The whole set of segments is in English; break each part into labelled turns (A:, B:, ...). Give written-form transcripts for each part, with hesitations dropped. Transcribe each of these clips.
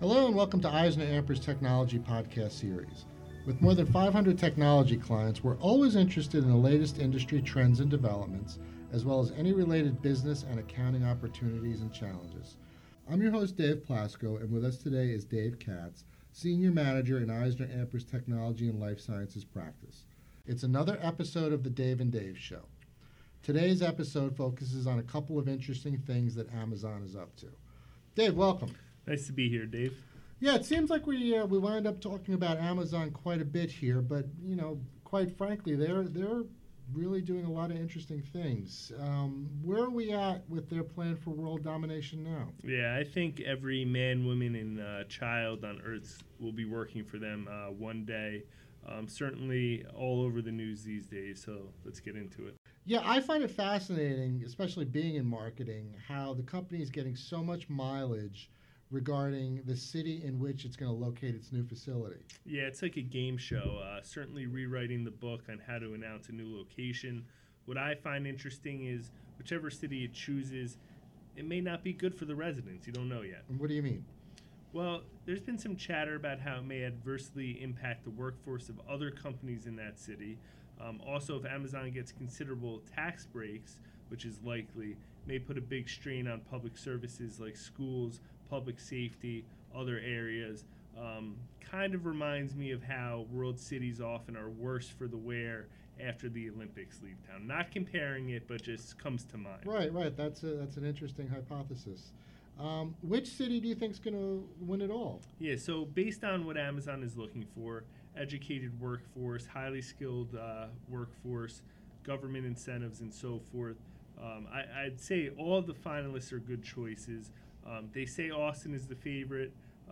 A: Hello and welcome to EisnerAmper's Technology Podcast Series. With more than 500 technology clients, we're always interested in the latest industry trends and developments, as well as any related business and accounting opportunities and challenges. I'm your host, Dave Plasko, and with us today is Dave Katz, Senior Manager in EisnerAmper's Technology and Life Sciences practice. It's another episode of the Dave and Dave Show. Today's episode focuses on a couple of interesting things that Amazon is up to. Dave, welcome.
B: Nice to be here, Dave.
A: Yeah, it seems like we wind up talking about Amazon quite a bit here, but quite frankly, they're really doing a lot of interesting things. Where are we at with their plan for world domination now?
B: Yeah, I think every man, woman, and child on Earth will be working for them one day. Certainly all over the news these days, so let's get into it.
A: Yeah, I find it fascinating, especially being in marketing, how the company is getting so much mileage regarding the city in which it's going to locate its new facility.
B: Yeah, it's like a game show. Certainly rewriting the book on how to announce a new location. What I find interesting is whichever city it chooses, it may not be good for the residents. You don't know yet.
A: And what do you mean?
B: Well, there's been some chatter about how it may adversely impact the workforce of other companies in that city. Also, if Amazon gets considerable tax breaks, which is likely, may put a big strain on public services like schools, public safety, other areas. Kind of reminds me of how world cities often are worse for the wear after the Olympics leave town. Not comparing it, but just comes to mind.
A: Right. That's an interesting hypothesis. Which city do you think is going to win it all?
B: Yeah, so based on what Amazon is looking for, educated workforce, highly skilled workforce, government incentives, and so forth, I'd say all the finalists are good choices. They say Austin is the favorite.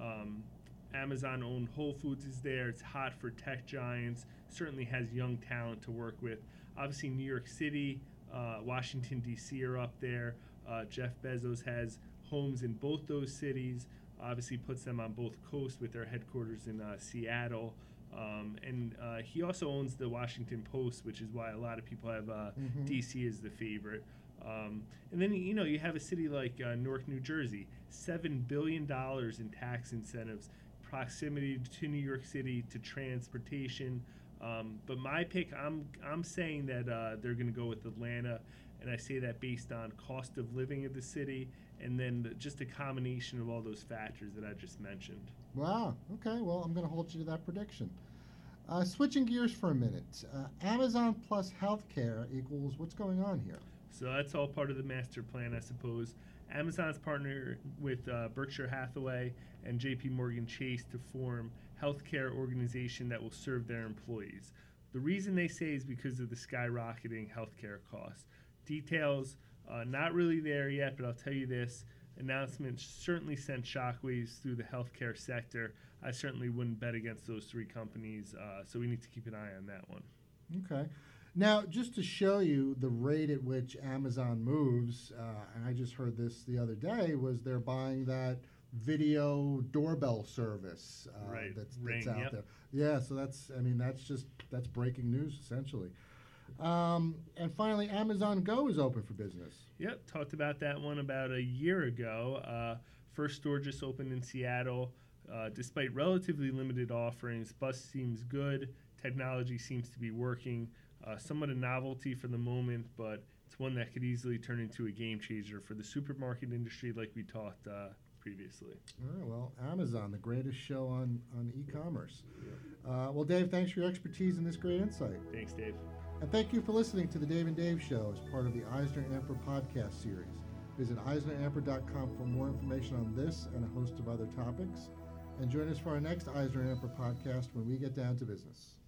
B: Amazon-owned Whole Foods is there. It's hot for tech giants. Certainly has young talent to work with. Obviously, New York City, Washington, D.C. are up there. Jeff Bezos has homes in both those cities. Obviously puts them on both coasts with their headquarters in Seattle. And he also owns the Washington Post, which is why a lot of people have D.C. as the favorite. And then, you have a city like Newark, New Jersey, $7 billion in tax incentives, proximity to New York City, to transportation. But my pick, I'm saying that they're going to go with Atlanta, and I say that based on cost of living of the city and then just a combination of all those factors that I just mentioned.
A: Wow. Okay, well, I'm going to hold you to that prediction. Switching gears for a minute, Amazon plus healthcare equals what's going on here?
B: So that's all part of the master plan, I suppose. Amazon's partnered with Berkshire Hathaway and JP Morgan Chase to form healthcare organization that will serve their employees. The reason they say is because of the skyrocketing healthcare costs. Details not really there yet, but I'll tell you this. Announcement certainly sent shockwaves through the healthcare sector. I certainly wouldn't bet against those three companies, so we need to keep an eye on that one.
A: Okay. Now, just to show you the rate at which Amazon moves, and I just heard this the other day, was they're buying that video doorbell service that's out there. Yeah, so that's breaking news, essentially. And finally, Amazon Go is open for business.
B: Yep, talked about that one about a year ago. First store just opened in Seattle. Despite relatively limited offerings, bus seems good. Technology seems to be working. Somewhat a novelty for the moment, but it's one that could easily turn into a game changer for the supermarket industry like we talked previously.
A: All right, well, Amazon, the greatest show on e-commerce. Yep. Well, Dave, thanks for your expertise and this great insight.
B: Thanks, Dave.
A: And thank you for listening to the Dave and Dave Show as part of the EisnerAmper podcast series. Visit EisnerAmper.com for more information on this and a host of other topics. And join us for our next EisnerAmper podcast when we get down to business.